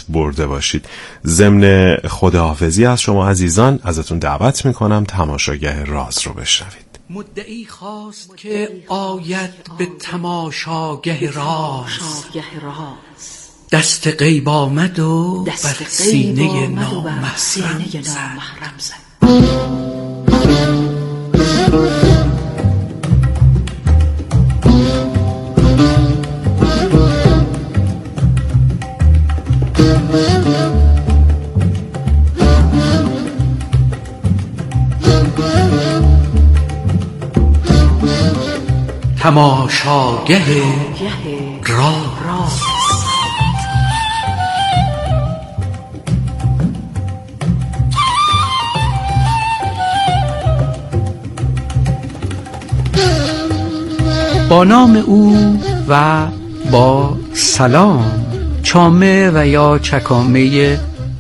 دست برده باشید. ضمن خداحافظی از شما عزیزان ازتون دعوت میکنم تماشاگه راز رو بشنوید. مدعی خواست که آید به تماشاگه راز، دست غیب آمد و بر سینه نامحرم زد. تماشاگه راز. با نام او و با سلام. چامه و یا چکامه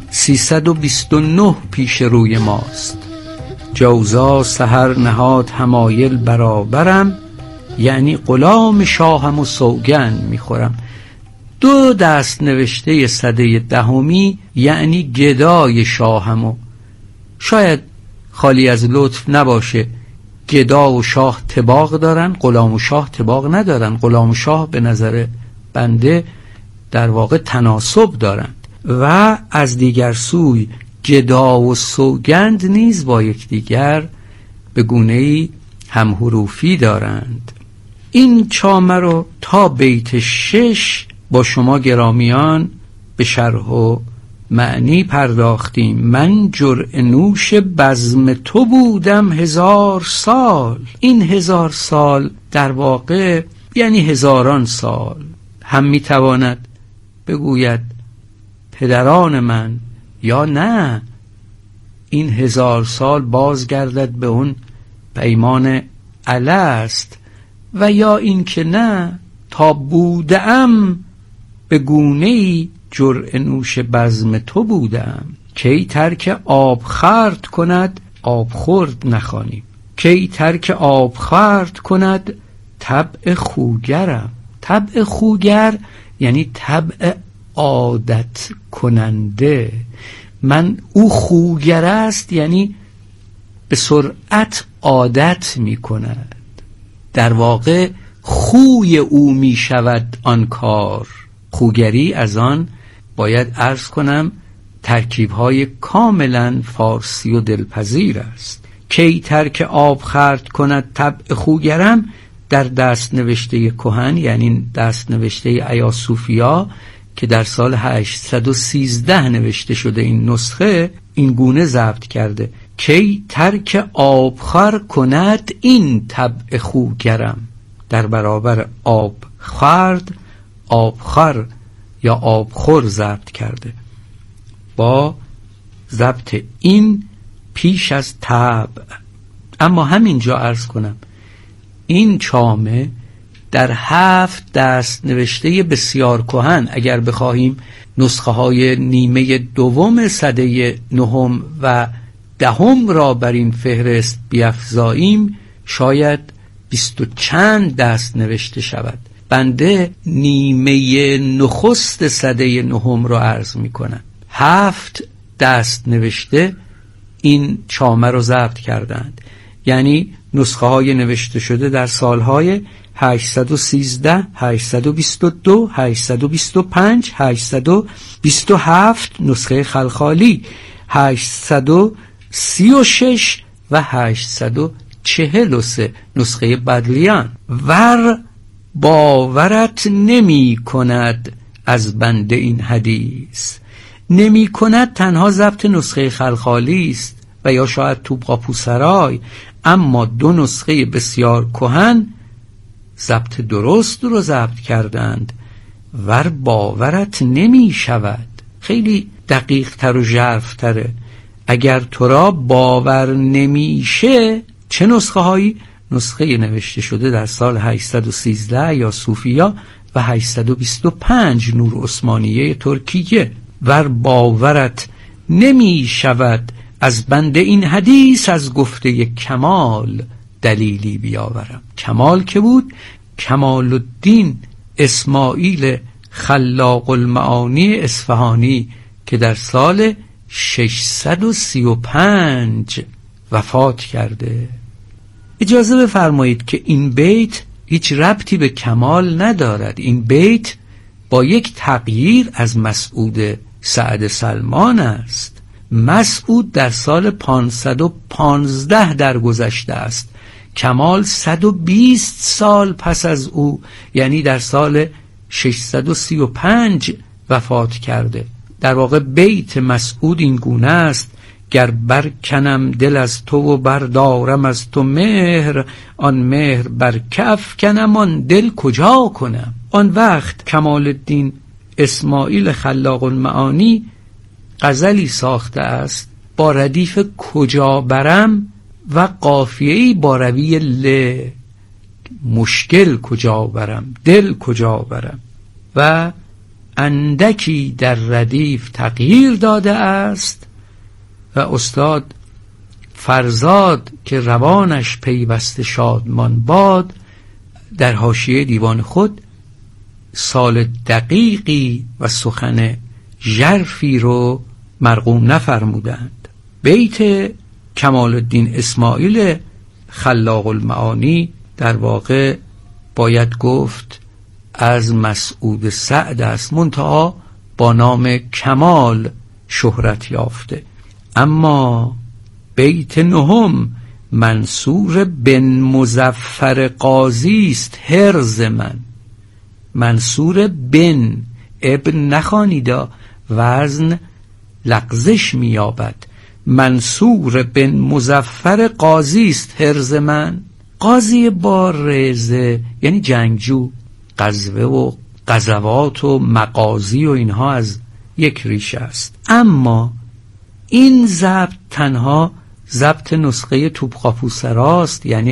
329 پیش روی ماست. جوزا سحر نهاد همایل برابرم، یعنی غلام شاهم و سوگند میخورم. 2 دست نوشته سده دهمی یعنی گدای شاهم و شاید خالی از لطف نباشه. گدا و شاه طباق دارن، غلام و شاه طباق ندارن. غلام و شاه به نظر بنده در واقع تناسب دارند و از دیگر سوی گدا و سوگند نیز با یکدیگر به گونه‌ای همحروفی دارند. این چامه رو تا بیت 6 با شما گرامیان به شرح و معنی پرداختیم. من جرعه نوش بزم تو بودم 1000 سال. این 1000 سال در واقع یعنی هزاران سال. هم میتواند بگوید پدران من، یا نه این 1000 سال بازگردد به اون پیمان الست، و یا این که نه تا بودم به گونه‌ای جرعه نوش بزم تو بودم. کی ترک آب خورد کند آب خورد نخوانیم. کی ترک آب خورد کند طبع خوگرم. طبع خوگر یعنی طبع عادت کننده. من او خوگر است یعنی به سرعت عادت می کند. در واقع خوی او می شود آن کار. خوگری از آن باید عرض کنم ترکیب‌های کاملا فارسی و دلپذیر است. کی ترک آب خورد کند طبع خوگرم در دست نوشته کهن، یعنی دست نوشته ایاصوفیا که در سال 813 نوشته شده، این نسخه این گونه ضبط کرده: کی ترک آبخور کند این طبع خوگرم. در برابر آب خورد آبخور یا آبخور ضبط کرده با ضبط این پیش از طبع. اما همینجا عرض کنم این چامه در 7 دست نوشته بسیار کهن، اگر بخواهیم نسخه های نیمه دوم سده 9 و 10 را بر این فهرست بیفزاییم شاید 20 چند دست نوشته شود. بنده نیمه نخست سده 9 را عرض می کنم. 7 دست نوشته این چامه رو ضبط کردند، یعنی نسخه های نوشته شده در سالهای 813 822 825 827 نسخه خلخالی، 836 و 843 نسخه بدلیان. ور باورت نمی کند از بنده این حدیث. نمی کند تنها ضبط نسخه خلخالی است و یا شاید توبقاپوسرای، اما 2 نسخه بسیار کهن ضبط درست رو ضبط کردند. ور باورت نمی شود خیلی دقیق تر و ژرف تره. اگر تو را باور نمیشه چه نسخه هایی؟ نسخه نوشته شده در سال 813 یا صوفیا و 825 نور عثمانیه ترکیه. ور باورت نمی شود از بنده این حدیث، از گفته کمال دلیلی بیاورم. کمال که بود؟ کمال الدین اسماعیل خلاق المعانی اصفهانی که در سال 635 وفات کرده. اجازه بفرمایید که این بیت هیچ ربطی به کمال ندارد. این بیت با یک تغییر از مسعود سعد سلمان است. مسعود در سال 515 درگذشته است، کمال 120 سال پس از او، یعنی در سال 635 وفات کرده. در واقع بیت مسعود این گونه است: گر برکنم دل از تو و بردارم از تو مهر، آن مهر بر کف کنم آن دل کجا کنم. آن وقت کمال الدین اسماعیل خلاق المعانی غزلی ساخته است با ردیف کجا برم و قافیه‌ای با روی ل، مشکل کجا برم، دل کجا برم، و اندکی در ردیف تغییر داده است و استاد فرزاد که روانش پیوسته شادمان باد در حاشیه دیوان خود سال دقیقی و سخن ژرفی رو مرقوم نفرمودند. بیت کمال الدین اسماعیل خلاق المعانی در واقع باید گفت از مسعود سعد است، منتها با نام کمال شهرت یافته. اما بیت نهم منصور بن مظفر قاضی است حرز من. منصور بن، ابن نخوانیدا، وزن لغزش می‌یابد. منصور بن مظفر قاضی است حرز من. قاضی با رزه یعنی جنگجو، غزوه و غزوات و مغازی و اینها از یک ریشه است. اما این ضبط تنها ضبط نسخه توپخاپوسراست، یعنی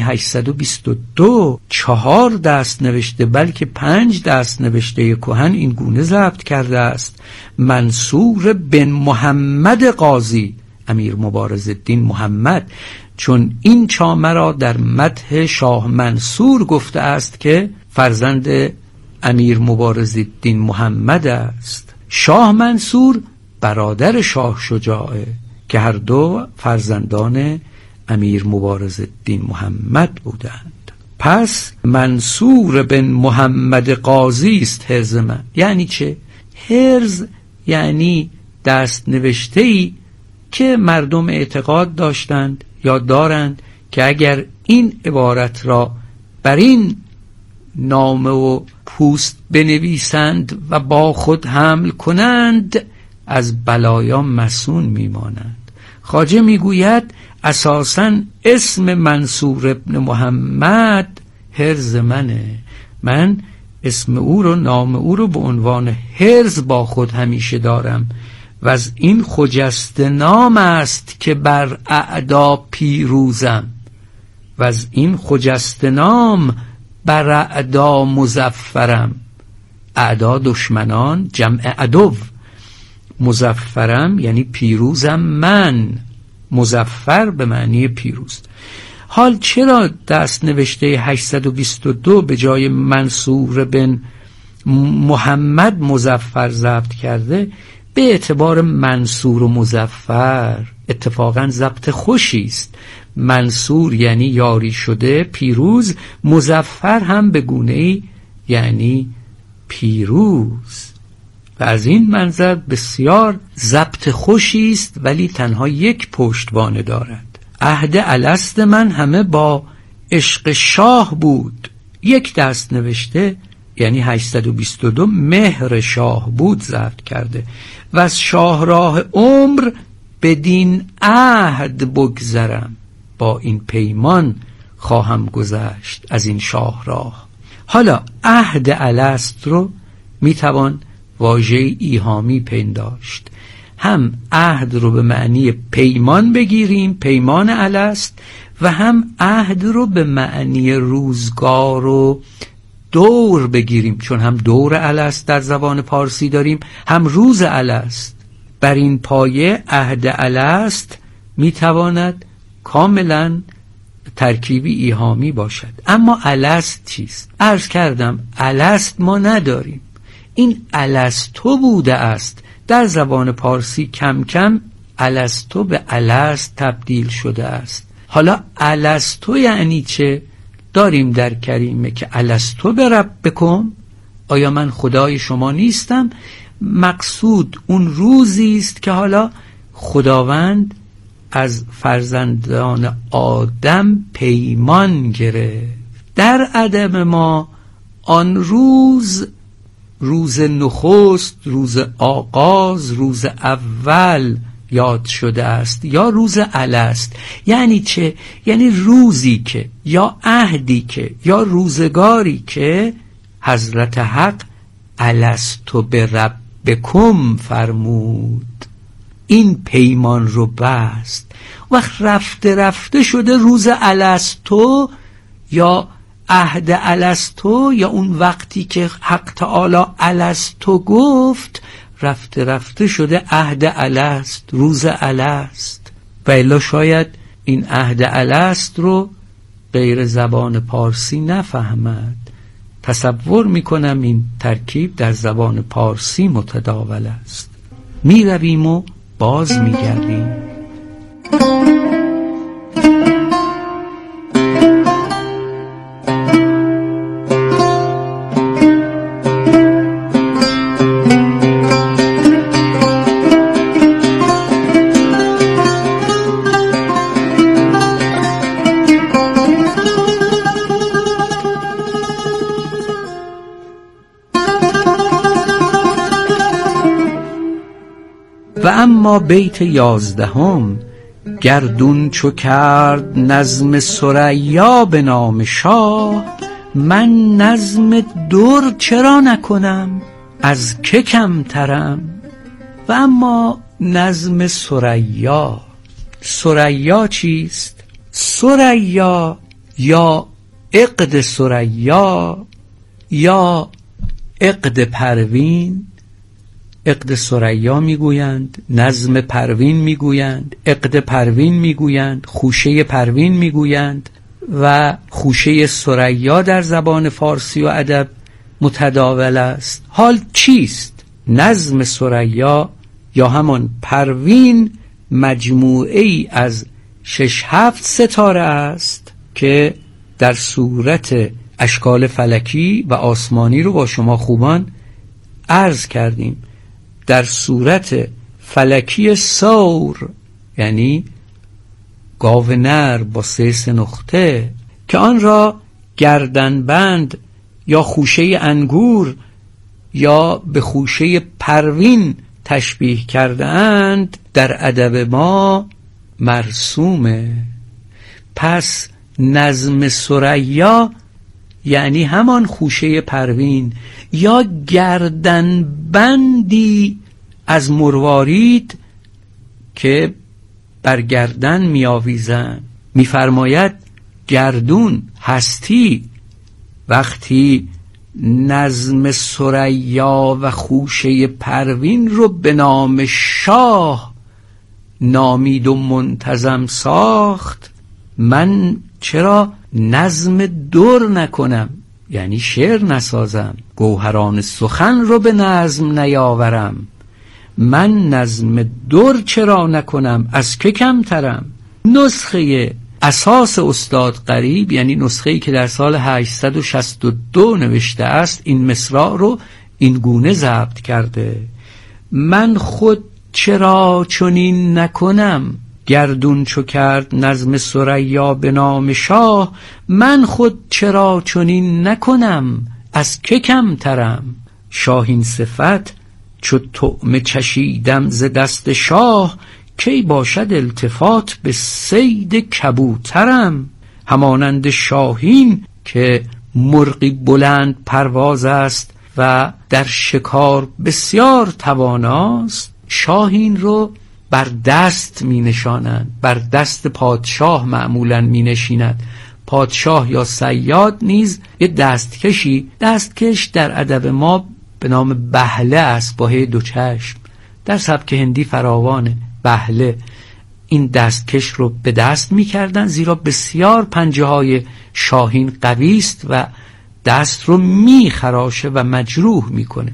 822 4 دست نوشته بلکه 5 دست نوشته کهن این گونه ضبط کرده است: منصور بن محمد قاضی، امیر مبارزالدین محمد، چون این چامه را در مدح شاه منصور گفته است که فرزند امیر مبارزالدین محمد است. شاه منصور برادر شاه شجاعه که هر دو فرزندان امیر مبارزالدین محمد بودند. پس منصور بن محمد قاضی است حرز من. یعنی چه؟ حرز یعنی دست نوشته‌ای که مردم اعتقاد داشتند یا دارند که اگر این عبارت را بر این نامه و پوست بنویسند و با خود حمل کنند از بلایا مسون میمانند. خواجه میگوید اساساً اسم منصور ابن محمد حرز منه، من اسم او رو، نام او رو به عنوان حرز با خود همیشه دارم و از این خجسته نام است که بر اعدا پیروزم و از این خجسته نام بر اعدا مظفرم. اعدا دشمنان، جمع عدو. مظفرم یعنی پیروزم من، مظفر به معنی پیروز. حال چرا دست نوشته 822 به جای منصور بن محمد مظفر ضبط کرده؟ به اعتبار منصور و مظفر اتفاقا ضبط خوشی است. منصور یعنی یاری شده، پیروز. مظفر هم به گونه‌ای یعنی پیروز و از این منظر بسیار ضبط خوشی است، ولی تنها یک پشتوانه دارد. عهد الست من همه با عشق شاه بود. یک دست نوشته یعنی 822 مهر شاه بود ضبط کرده و از شاهراه عمر بدین عهد بگذرم، با این پیمان خواهم گذشت از این شاهراه. حالا عهد الست رو میتوان واژه ایهامی پنداشت. هم عهد رو به معنی پیمان بگیریم، پیمان الست، و هم عهد رو به معنی روزگار و دور بگیریم، چون هم دور الست در زبان پارسی داریم، هم روز الست. بر این پایه عهد الست میتواند کاملا ترکیبی ایهامی باشد. اما الست چیست؟ عرض کردم الست ما نداریم. این الستو بوده است. در زبان پارسی کم کم الستو به الست تبدیل شده است. حالا الستو یعنی چه؟ داریم در کریمه که الستو بربکم، آیا من خدای شما نیستم؟ مقصود اون روزی است که حالا خداوند از فرزندان آدم پیمان گرفت. در ادب ما آن روز، روز نخست، روز آغاز، روز اول یاد شده است یا روز الست. یعنی چه؟ یعنی روزی که یا عهدی که یا روزگاری که حضرت حق الستو بربکم فرمود، این پیمان رو بست. وقت رفته رفته شده روز الستو یا عهد الستو، یا اون وقتی که حق تعالی الستو گفت رفته رفته شده عهد الست، روز الست. و الا شاید این عهد الست رو غیر زبان پارسی نفهمد. تصور میکنم این ترکیب در زبان پارسی متداول است. می رویم و باز می گردیم. و اما بیت 11 گردون چو کرد نظم ثریا به نام شاه، من نظم در چرا نکنم از که کمترم. و اما نظم ثریا، ثریا چیست؟ ثریا یا عقد ثریا یا عقد پروین. عقد ثریا میگویند، نظم پروین میگویند، عقد پروین میگویند، خوشه پروین میگویند و خوشه ثریا در زبان فارسی و ادب متداول است. حال چیست؟ نظم ثریا یا همان پروین مجموعه ای از 6-7 ستاره است که در صورت اشکال فلکی و آسمانی رو با شما خوبان عرض کردیم. در صورت فلکی ثور یعنی گاو نر با 3 نقطه که آن را گردنبند یا خوشه انگور یا به خوشه پروین تشبیه کرده اند، در ادب ما مرسومه. پس نظم ثریا یعنی همان خوشه پروین یا گردنبندی از مروارید که بر گردن می آویزند. می فرماید گردون هستی وقتی نظم ثریا و خوشه پروین رو به نام شاه نامید و منتظم ساخت، من چرا نظم در نکنم، یعنی شعر نسازم، گوهران سخن رو به نظم نیاورم، من نظم در چرا نکنم از که کمترم. نسخه اساس استاد غریب، یعنی نسخه‌ای که در سال 862 نوشته است، این مصرع رو این گونه ضبط کرده: من خود چرا چنین نکنم، گردون چو کرد نظم ثریا به نام شاه، من خود چرا چنین نکنم از که کمترم. شاهین صفت چو طعمه چشیدم ز دست شاه، کی باشد التفات به صید کبوترم. همانند شاهین که مرغی بلند پرواز است و در شکار بسیار تواناست، شاهین رو بر دست می نشانند، بر دست پادشاه معمولاً می نشیند. پادشاه یا صیاد نیز یه دستکش در ادب ما به نام بهله است با هی 2 چشم، در سبک هندی فراوانه. بهله این دستکش رو به دست می کردن، زیرا بسیار پنجه های شاهین قوی است و دست رو می خراشه و مجروح می کنه.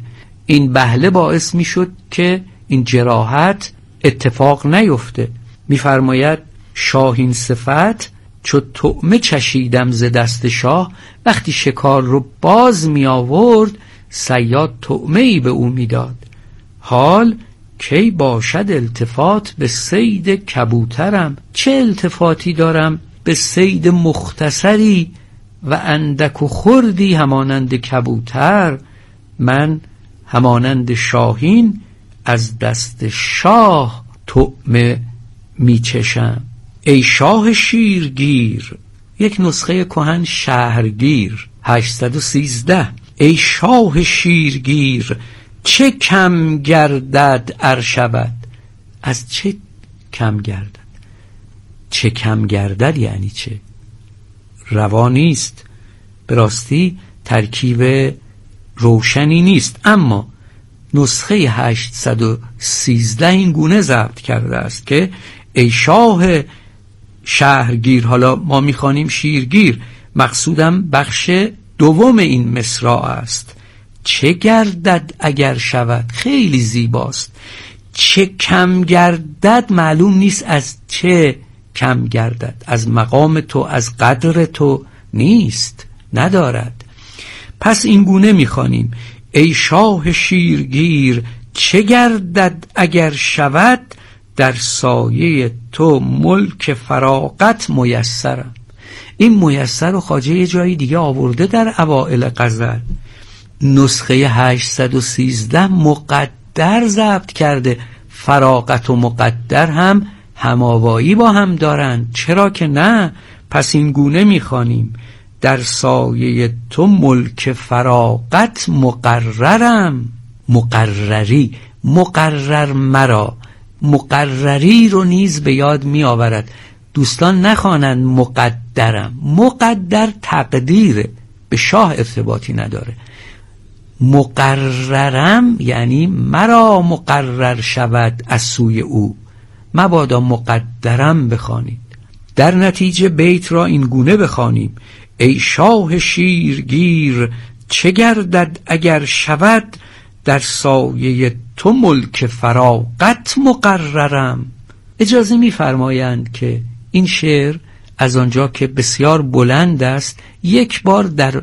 این بهله باعث میشد که این جراحت اتفاق نیفته. میفرماید شاهین صفت چو طعمه چشیدم ز دست شاه، وقتی شکار رو باز می آورد صیاد طعمه ای به او میداد. حال کی باشد التفات به صید کبوترم، چه التفاتی دارم به صید مختصری و اندک و خردی همانند کبوتر. من همانند شاهین از دست شاه طعمه میچشم. ای شاه شیرگیر، یک نسخه کهن شهرگیر 813. ای شاه شیرگیر چه کم گردد ار شود. از چه کم گردد؟ چه کم گردد یعنی چه؟ روا نیست، به راستی ترکیب روشنی نیست، اما نسخه 813 این گونه ضبط کرده است که ای شاه شهرگیر، حالا ما میخوانیم شیرگیر، مقصودم بخش دوم این مصرع است. چه گردد اگر شود، خیلی زیباست. چه کم گردد معلوم نیست از چه کم گردد، از مقام تو، از قدر تو نیست، ندارد. پس این گونه میخوانیم ای شاه شیرگیر چه گردد اگر شود، در سایه تو ملک فراغت میسرم. این میسر و خواجه یه جایی دیگه آورده در اوائل غزل. نسخه 813 مقدر ضبط کرده. فراغت و مقدر هم هماوایی با هم دارند، چرا که نه؟ پس این گونه میخوانیم در سایه تو ملک فراغت مقررم. مقرری، مقرر مرا، مقرری رو نیز به یاد می آورد. دوستان نخوانند مقدرم، مقدر تقدیره، به شاه ارتباطی نداره. مقررم یعنی مرا مقرر شود از سوی او، مبادا مقدرم بخوانید. در نتیجه بیت را این گونه بخوانیم ای شاه شیرگیر چه گردد اگر شود، در سایه تو ملک فراغت مقررم. اجازه می‌فرمایند که این شعر از آنجا که بسیار بلند است، یک بار در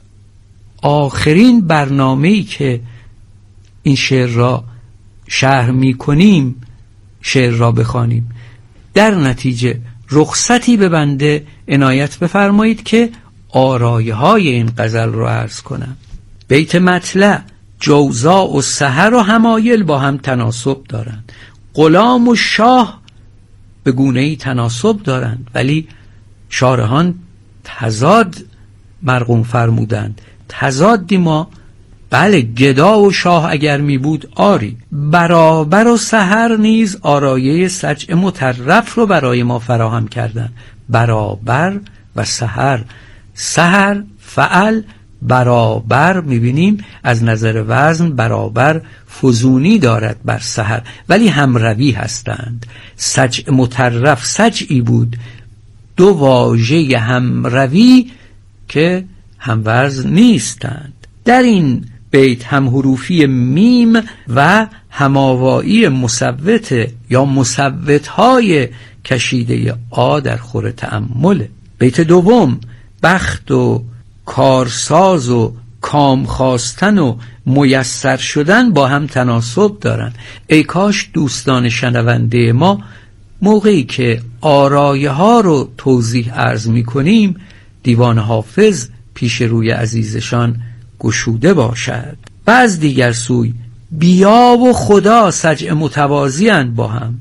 آخرین برنامه‌ای که این شعر را شرح می‌کنیم شعر را بخوانیم. در نتیجه رخصتی به بنده عنایت بفرمایید که آرایه‌های این غزل را عرض کنم. بیت مطلع جوزا و سحر و همایل با هم تناسب دارند. غلام و شاه به گونه‌ای تناسب دارند، ولی شارحان تضاد مرقوم فرمودند. تضادی ما بله، گدا و شاه اگر می بود آری، برابر و سحر نیز آرایه سجع مطرف رو برای ما فراهم کردن. برابر و سحر، سحر فعل، برابر میبینیم از نظر وزن برابر فزونی دارد بر سحر، ولی همروی هستند. سجع مطرف سجعی بود، دو واژه همروی که هموزن نیستند. در این بیت هم حروفی میم و هماوایی مصوت یا مصوت‌های کشیده آ در خور تأمله. بیت دوم بخت و کارساز و کام خواستن و میسر شدن با هم تناسب دارن. ای کاش دوستان شنونده ما موقعی که آرایه ها رو توضیح عرض می کنیم دیوان حافظ پیش روی عزیزشان گشوده باشد. و از دیگر سوی بیا و خدا سجع متوازی‌اند با هم،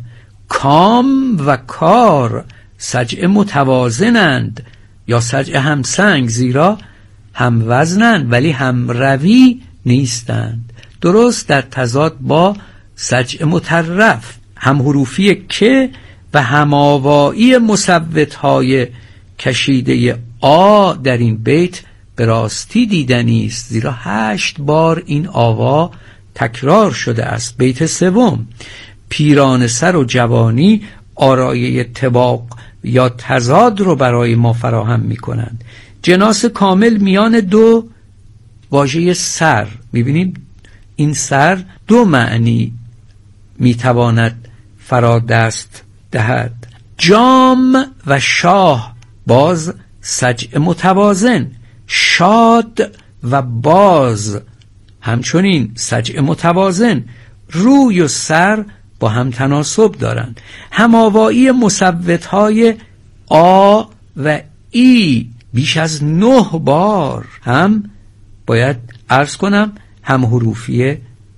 کام و کار سجع متوازنند یا سجع همسنگ، زیرا هم وزنند ولی هم روی نیستند. درست در تضاد با سجع مطرف. هم حروفی که و هماوایی مصوت‌های کشیده آ در این بیت به راستی دیدنی است، زیرا 8 بار این آوا تکرار شده است. بیت سوم پیران سر و جوانی آرایه طباق یا تضاد رو برای ما فراهم می کنند. جناس کامل میان دو واژه سر، میبینیم این سر دو معنی میتواند فرا دست دهد. جام و شاه باز سجع متوازن، شاد و باز همچنین سجع متوازن. روی و سر با هم تناسب دارند. هماوایی مصوت‌های آ و ای بیش از 9 بار هم باید عرض کنم هم حروفی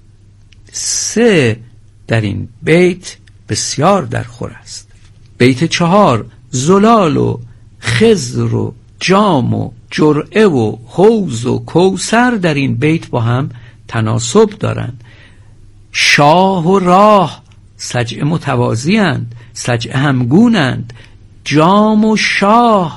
3 در این بیت بسیار در خور است. بیت 4 زلال و خضر و جام و جرعه و حوض و کوثر در این بیت با هم تناسب دارند. شاه و راه سجع متوازی‌اند، سجع همگونند. جام و شاه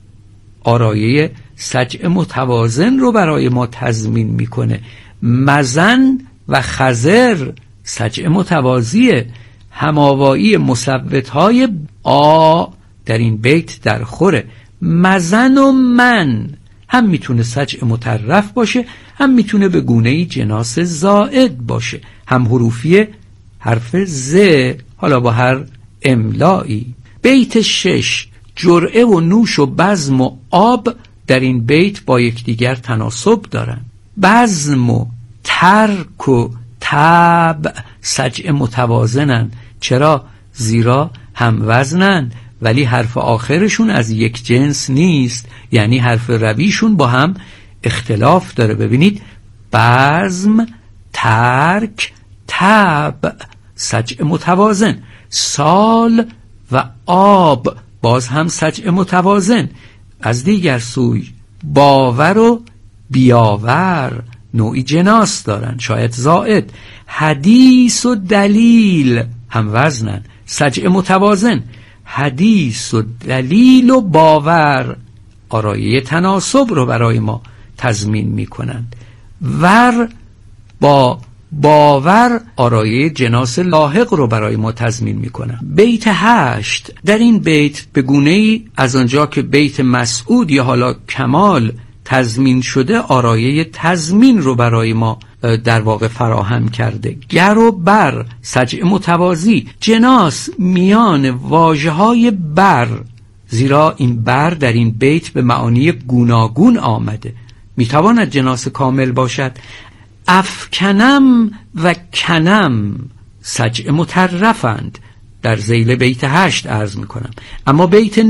آرایه سجع متوازن رو برای ما تضمین میکنه. مزن و خضر سجع متوازیه. هماوایی مصوت‌های آ در این بیت در خوره. مزن و من هم میتونه سجع مطرف باشه، هم میتونه به گونه‌ای جناس زائد باشه. هم حروفی حرف ز، حالا با هر املایی. بیت 6 جرعه و نوش و بزم و آب در این بیت با یکدیگر تناسب دارن. بزم و ترک و تبع سجع متوازنن. چرا؟ زیرا هم وزنن ولی حرف آخرشون از یک جنس نیست، یعنی حرف رویشون با هم اختلاف داره. ببینید بزم، ترک، تبع سجع متوازن. سال و آب باز هم سجع متوازن. از دیگر سوی باور و بیاور نوعی جناس دارن، شاید زائد. حدیث و دلیل هم وزنن، سجع متوازن. حدیث و دلیل و باور آرایه تناسب رو برای ما تضمین میکنند. ور با باور آرایه جناس لاحق رو برای ما تضمین میکنن. بیت 8 در این بیت به گونه‌ای از آنجا که بیت مسعود یا حالا کمال تضمین شده، آرایه تضمین رو برای ما در واقع فراهم کرده. گر و بر سجع متوازی، جناس میان واژه‌های بر، زیرا این بر در این بیت به معانی گوناگون آمده، میتواند جناس کامل باشد. افکنم و کنم سجع مطرفند، در ذیل بیت 8 عرض میکنم. اما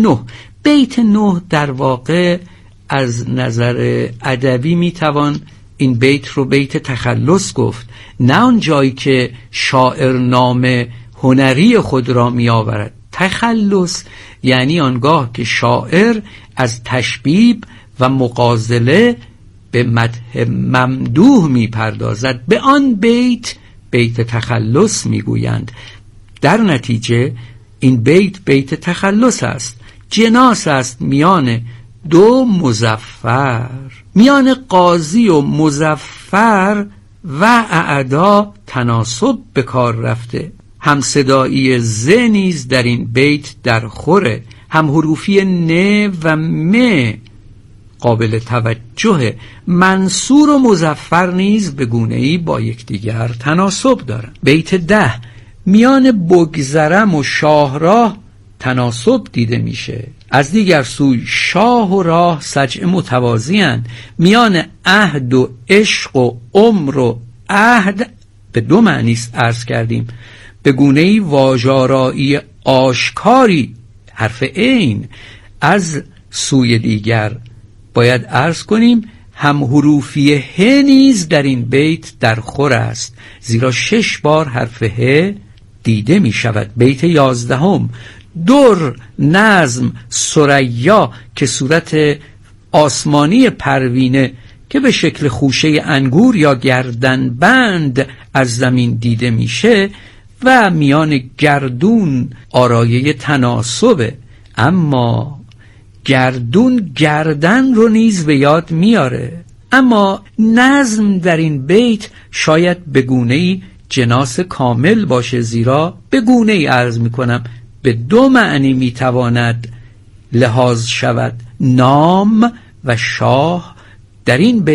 بیت 9 در واقع از نظر ادبی میتوان این بیت رو بیت تخلص گفت، نه آن جایی که شاعر نام هنری خود را میآورد. تخلص یعنی آنگاه که شاعر از تشبیب و مغازله به مدح ممدوح میپردازد، به آن بیت تخلص میگویند. در نتیجه این بیت تخلص است، جناس است میان دو مظفر، میان قاضی و مظفر و اعدا تناسب به کار رفته. هم صدایی ز نیز در این بیت در خوره، هم حروفی ن و م قابل توجه. منصور و مظفر نیز به گونه‌ای با یکدیگر تناسب دارند. بیت 10 میان بگذرم و شاهراه تناسب دیده میشه. از دیگر سوی شاه و راه سجع متوازی‌اند. میان عهد و عشق و عمر و عهد به دو معنی عرض کردیم، به گونه‌ای واژه‌آرایی آشکاری حرف عین. از سوی دیگر باید عرض کنیم هم حروفی ه نیز در این بیت در خور است، زیرا 6 بار حرف ه دیده می شود. بیت 11 در، نظم، ثریا که صورت آسمانی پروینه که به شکل خوشه انگور یا گردنبند از زمین دیده میشه و میان گردون آرایه تناسبه. اما گردون گردن رو نیز به یاد میاره. اما نظم در این بیت شاید به گونه‌ای جناس کامل باشه، زیرا به گونه‌ای عرض میکنم به دو معنی میتواند لحاظ شود. نام و شاه در این بیت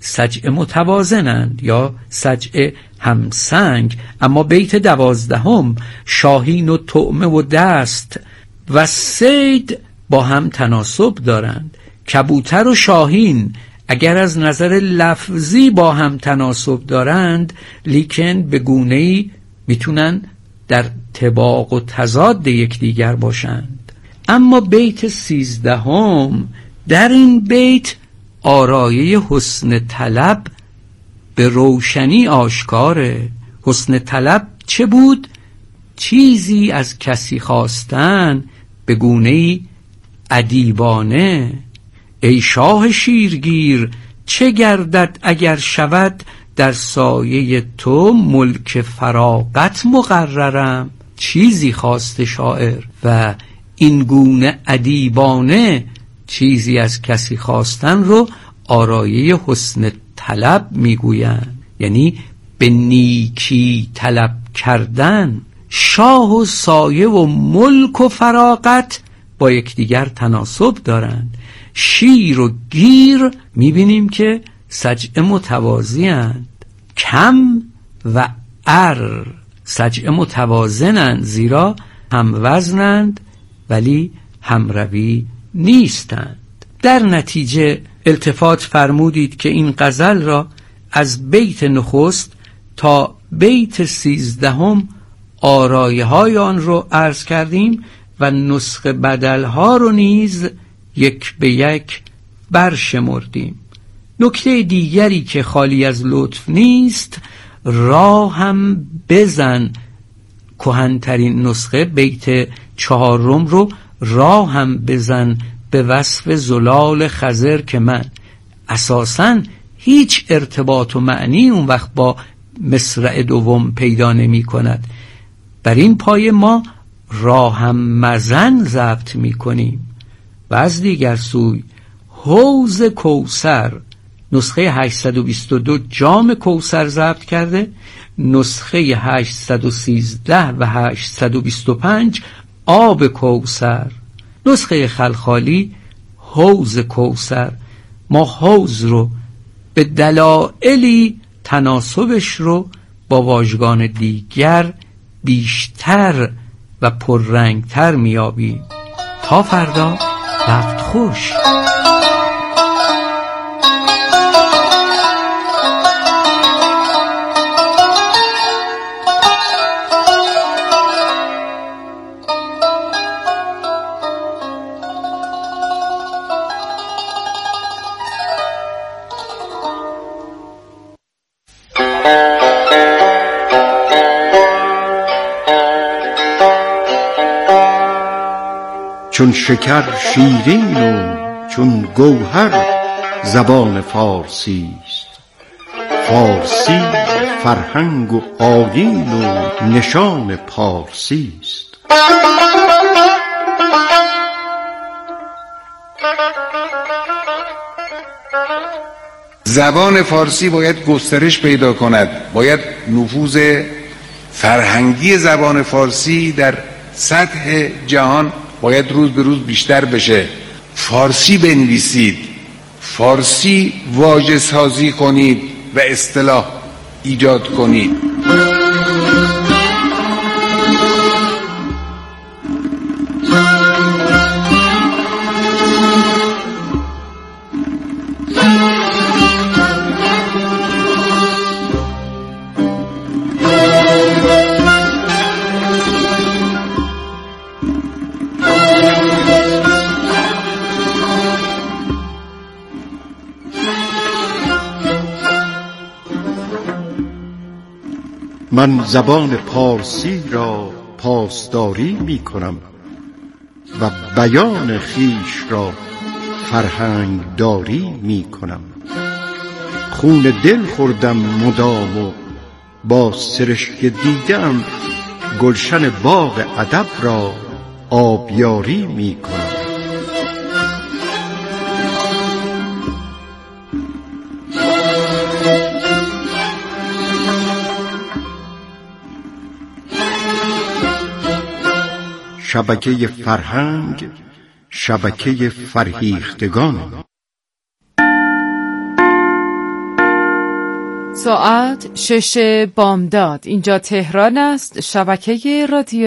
سجع متوازنند یا سجع همسنگ. اما بیت 12 شاهین و طعمه و دست و صید با هم تناسب دارند. کبوتر و شاهین اگر از نظر لفظی با هم تناسب دارند، لیکن به گونه‌ای میتونن در طباق و تضاد یکدیگر باشند. اما بیت 13 در این بیت آرایه حسن طلب به روشنی آشکاره. حسن طلب چه بود؟ چیزی از کسی خواستن به گونه‌ای ادیبانه. ای شاه شیرگیر چه گردد اگر شود در سایه تو ملک فراغت مقررم. چیزی خواست شاعر و این گونه ادیبانه چیزی از کسی خواستن رو آرایه حسن طلب میگویند، یعنی به نیکی طلب کردن. شاه و سایه و ملک و فراغت با یکدیگر تناسب دارند. شیر و گیر میبینیم که سجع متوازی اند. کم و ار سجع متوازنند، زیرا هم وزنند ولی همروی نیستند. در نتیجه التفات فرمودید که این غزل را از بیت نخست تا بیت 13 آرایه های آن رو عرض کردیم و نسخه بدل ها رو نیز یک به یک برشمردیم. نکته دیگری که خالی از لطف نیست، راهم بزن، کهن‌ترین نسخه بیت 4 رو راهم بزن به وصف زلال خضر که من اساساً هیچ ارتباط و معنی اون وقت با مصرع دوم پیدا نمی کند. بر این پایه ما راهم مزن ضبط می کنیم و از دیگر سوی حوض کوثر نسخه 822 جام کوثر ضبط کرده، نسخه 813 و 825 آب کوثر، نسخه خلخالی حوض کوثر. ما حوض رو به دلایلی تناسبش رو با واژگان دیگر بیشتر و پررنگتر میابیم. تا فردا، وقت خوش. چون شکر شیرین و چون گوهر زبان فارسی است. فارسی فرهنگ و آیین و نشان پارسی است. زبان فارسی باید گسترش پیدا کند، باید نفوذ فرهنگی زبان فارسی در سطح جهان باید روز به روز بیشتر بشه. فارسی بنویسید، فارسی واژه سازی کنید و اصطلاح ایجاد کنید. من زبان پارسی را پاسداری می کنم و بیان خیش را فرهنگ داری می کنم. خون دل خوردم مدام و با سرشک دیدم گلشن باغ ادب را آبیاری می کنم. شبکه فرهنگ، شبکه فرهیختگان. ساعت 6 بامداد. اینجا تهران است. شبکه رادیو